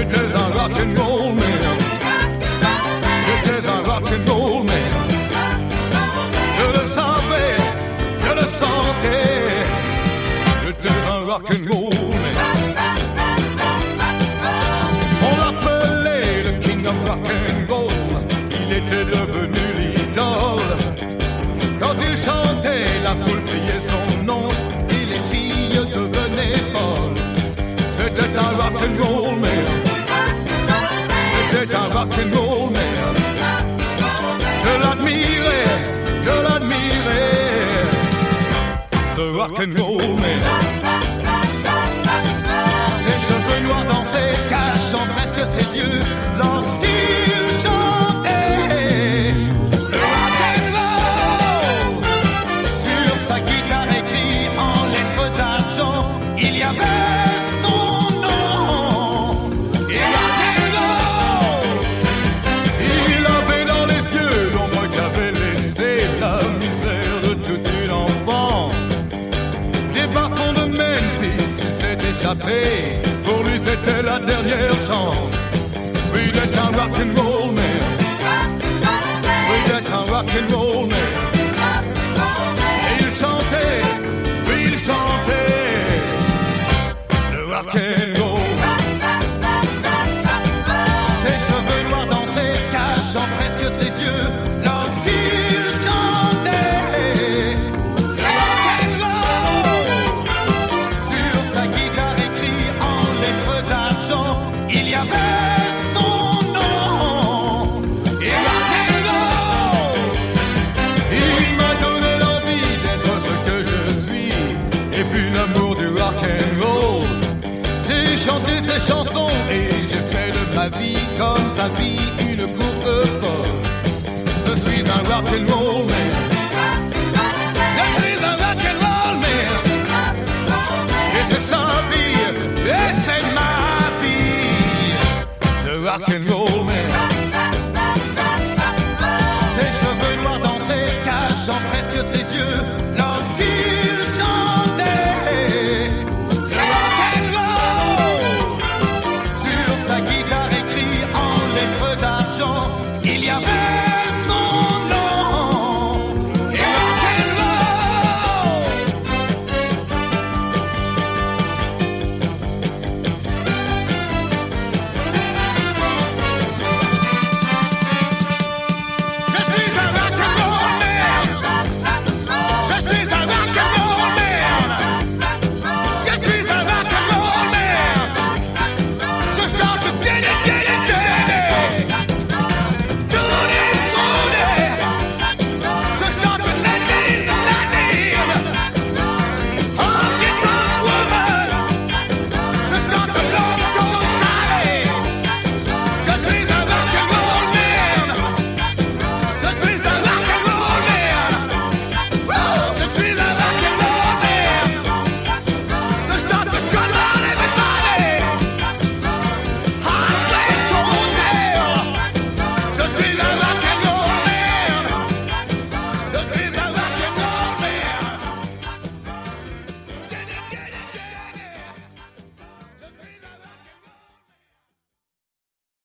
J'étais un rock'n'roll man. J'étais un rock'n'roll man. Je le savais, je le sentais. J'étais un rock'n'roll man. On l'appelait le king of rock'n'roll. Il était devenu l'idole. Quand il chantait, la foule criait son nom et les filles devenaient folles. C'était un rock'n'roll man. C'était un rock'n'roll man. Je l'admirais, je l'admirais. Ce rock'n'roll man. Ses cheveux noirs dansaient, cachant presque ses yeux lorsqu'il chantait. Le rock'n'roll. Sur sa guitare écrite en lettres d'argent, il y avait son nom. Et rock'n'roll. Il avait dans les yeux l'ombre qu'avait laissé la misère de toute une enfance. Des bas-fonds de Memphis, il s'est échappé. Pour lui c'était la dernière chance. Oui, il est un rock'n'roll man. Oui, il est un rock'n'roll man. Et il chantait, oui il chantait le rock'n'roll. Ses cheveux noirs dansaient, cachant presque ses yeux lorsqu'il chantait le rock'n'roll. Sur sa guitare écrit en lettres d'argent, il y avait son nom. Et rock'n'roll. Il m'a donné l'envie d'être ce que je suis. Et puis l'amour du rock'n'roll. J'ai chanté ces chansons et j'ai fait de ma vie comme sa vie une course folle. Je suis un rock'n'roll man. Je suis un rock'n'roll man. Et c'est sa vie, et c'est ma vie. Le rock'n'roll man. Ses cheveux noirs dansaient, cachant presque ses yeux